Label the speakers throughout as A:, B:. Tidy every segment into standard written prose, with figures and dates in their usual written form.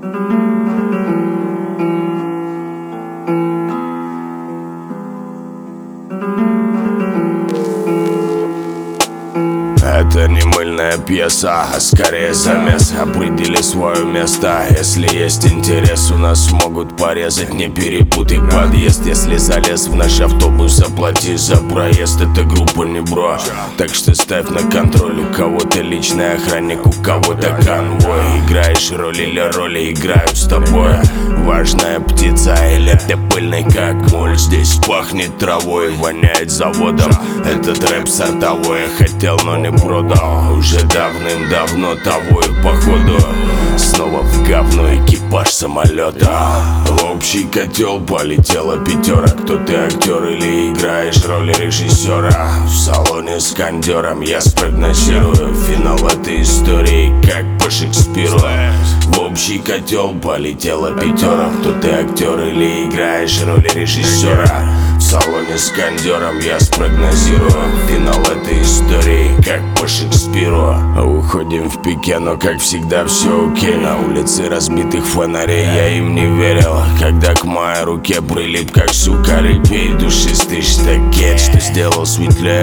A: Это не мыльная пьеса, а скорее замес. Определи свое место. Если есть интерес, у нас могут порезать. Не перепутай подъезд. Если залез в наш автобус, заплати за проезд. Это группа не бро, так что ставь на контроль. У кого-то личный охранник, у кого-то конвой. Играешь роль или роли играют с тобой. Важная птица или ты пыльный как моль. Здесь пахнет травой, воняет заводом. Этот рэп сортовой. Хотел, но не продал. Уже давным-давно того и походу снова в говно экипаж самолета. В общий котел полетела пятера. Кто ты, актер или играешь роль режиссера? В салоне с кондером я спрогнозирую финал этой истории, как по Шекспиру. В общий котел полетела пятера. Кто ты, актер или играешь роль режиссера? В салоне с кондером я спрогнозирую финал этой истории, как по Шекспиру. Уходим в пике, но как всегда все окей. На улице разбитых фонарей я им не верил, когда к моей руке прилип как сука репей. Душистый штакет, что сделал светлее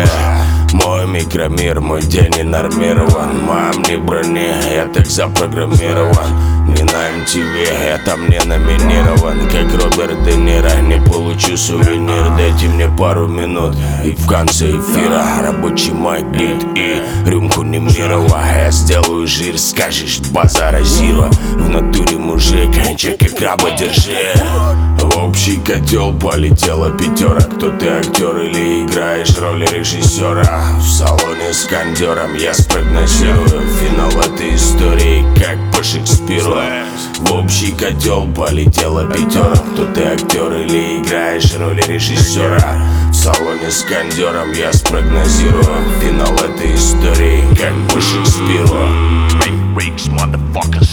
A: мой микромир. Мой день не нормирован, мам не брони, я так запрограммирован. Не на MTV, я там не номинирован, как Роберт Де Ниро. Не получу сувенир, дайте мне пару минут, и в конце эфира рабочий майк, бит и рюмку Немирова. Я сделаю жир, скажешь базара зиро. В натуре мужик, чек и краба держи. В общий котел полетела пятера. Кто ты, актер или играешь роль режиссера? В салоне с кондером я спрогнозирую финал этой истории, как по Шекспиру. В общий котел полетела пятера. Кто ты, актер или играешь роль режиссера? В салоне с кондером я спрогнозирую финал этой истории, как по Шекспиру.
B: Weeks, motherfuckers.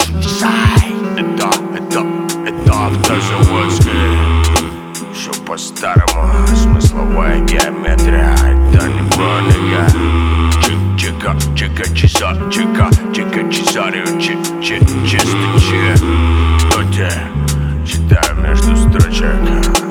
B: Это автозаводская.
A: Все по-старому, смысловая геометрия. Это не броника.
B: Чика, чизарио, чисто че.
A: Читаю между строчек.